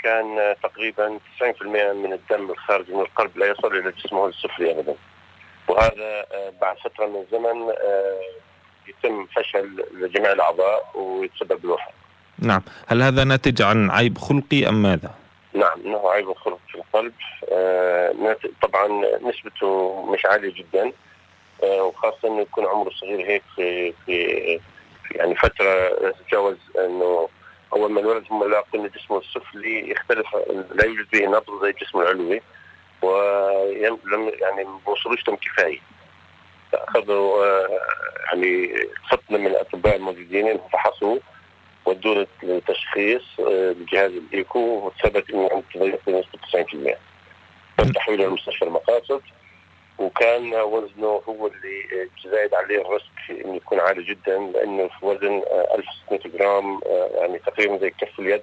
كان تقريبا 90% من الدم الخارج من القلب لا يصل إلى جسمه السفلي أبدا، وهذا بعد فترة من الزمن يتم فشل جميع الأعضاء ويتسبب بالوفاة. نعم، هل هذا ناتج عن عيب خلقي أم ماذا؟ نعم، إنه عيب خلقي في القلب. طبعا نسبته مش عالية جدا، وخاصة إنه يكون عمره صغير هيك في يعني فترة تتجاوز إنه أول ما الولد هم لاقوا إن جسمه السفلي يختلف، لا يوجد به نبض زي الجسم العلوي، ولم يعني ما بوصلوش لهم كفاية. فأخذوا يعني خطنا من الأطباء الموجودين إنهم فحصوه ودوا للتشخيص بجهاز الإيكو، وثبت إنه عنده تضيق بنسبة 90%. تم تحويله لمستشفى المقاصد، وكان وزنه هو اللي زايد عليه الريسك انه يكون عالي جدا، لانه في وزن 1600 جرام يعني تقريبا زي كف اليد،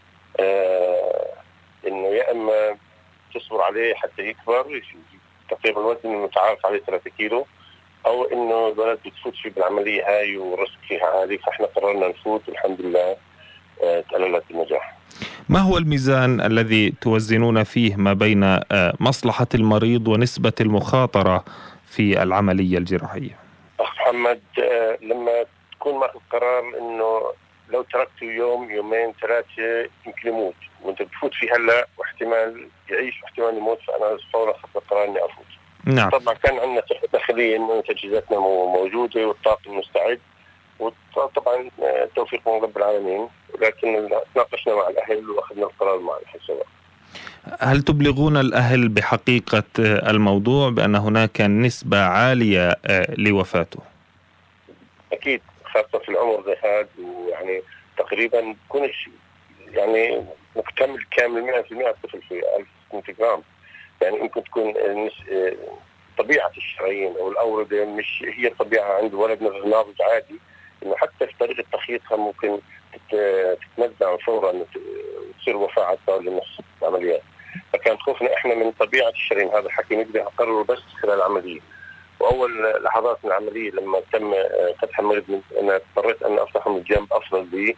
انه يا اما تصبر عليه حتى يكبر تقريبا الوزن المتعارف عليه 3 كيلو، او انه الولد بتفوت فيه بالعمليه هاي وريسك فيها عالي. فاحنا قررنا نفوت والحمد لله تأللت النجاح. ما هو الميزان الذي توزنون فيه ما بين مصلحة المريض ونسبة المخاطرة في العملية الجراحية؟ أخ محمد، لما تكون ماخذ قرار إنه لو تركته يوم يومين 3 يمكن يموت، وأنت بتفوت فيه هلا واحتمال يعيش واحتمال يموت، فأنا فورا أخذت قرار إني أفوت. نعم. طبعا كان عندنا داخليا إنه تجهيزاتنا موجودة والطاقم مستعد، وطبعا توفيق من رب العالمين، ولكن تناقشنا مع الأهل وأخذنا القرار مع الأهل سوا. هل تبلغون الأهل بحقيقة الموضوع بأن هناك نسبة عالية لوفاته؟ أكيد، خاصة في العمر زي هذا، ويعني تقريبا كونش يعني مكتمل كامل 100% الطفل في 1600 جرام. يعني ممكن تكون طبيعة الشرايين أو الأوردة مش هي الطبيعة عند ولد مثل ناضج عادي، إنه حتى في طريقة تخيطها ممكن تتنزع فورا وتصير وفاة عدة لنص العمليات. فكان خوفنا إحنا من طبيعة الشرايين، هذا الحكي نقدر نقرره بس خلال العملية. وأول لحظات من العملية لما تم فتح المريض أنا اضطريت أن أفتحه من جنب أفضل بي،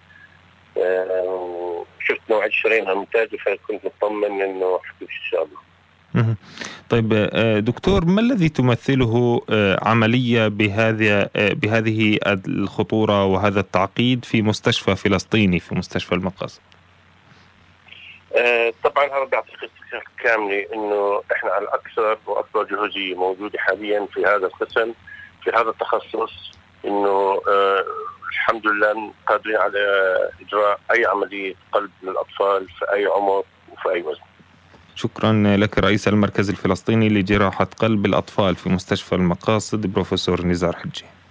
وشفت نوع الشرايين ممتازة، فكنت مطمن إنه حكي إن شاء الله. طيب دكتور، ما الذي تمثله عملية بهذه الخطورة وهذا التعقيد في مستشفى فلسطيني في مستشفى المقاصد؟ طبعا هذا بيعطيك استفسار كاملة انه احنا على اكثر واكبر جهوزية موجودة حاليا في هذا القسم في هذا التخصص، انه الحمد لله قادرين على اجراء اي عملية قلب للاطفال في اي عمر وفي اي وزن. شكرا لك رئيس المركز الفلسطيني لجراحة قلب الأطفال في مستشفى المقاصد بروفيسور نزار حجي.